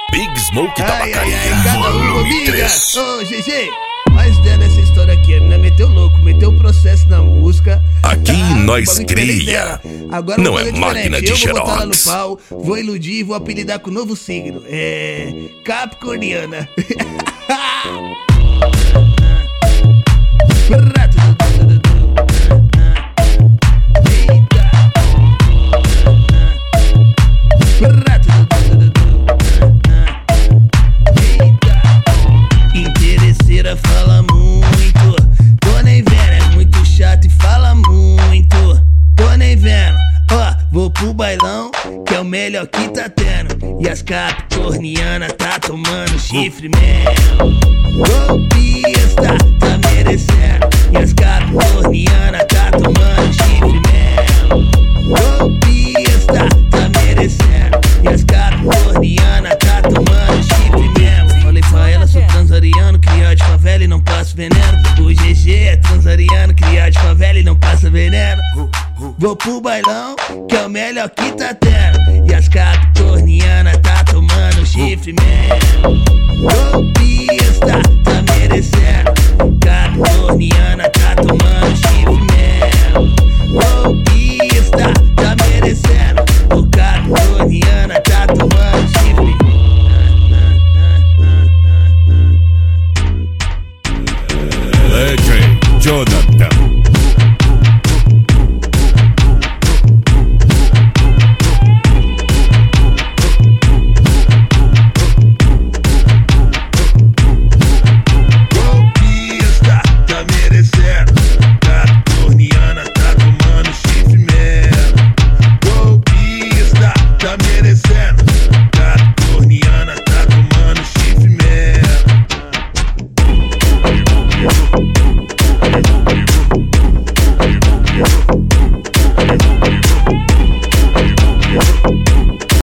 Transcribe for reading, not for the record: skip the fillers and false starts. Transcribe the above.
Big Smoke Tabacaria. Cada um Volume comigo. 3. Ô, GG, mas dentro dessa história aqui, a mina meteu louco, meteu processo na música. Aqui nós o bagulho diferente cria. dela. Agora Não vou é fazer máquina diferente. de Eu vou botar ela no xerox. pau, vou iludir e vou apelidar com um novo signo. Capricorniana. Interesseira fala muito, tô nem vendo, é muito chato e fala muito, tô nem vendo. Ó, vou pro bailão, que é o melhor que tá tendo, e as capricornianas tá tomando chifre mesmo. Golpista tá merecendo, e as capricornianas tá tomando chifre mesmo. Golpista tá merecendo, e as capricornianas tá tomando chifre mesmo. Falei pra ela, sou transariano, criado de favela e não passo veneno. O GG é transariano, criado de favela e não passa veneno. Vou pro bailão, que é o melhor que tá tendo, e as capricornianas tá tomando chifre mesmo. Golpista tá merecendo, capricorniana tá tomando chifre mesmo. Golpista tá merecendo, o capricorniano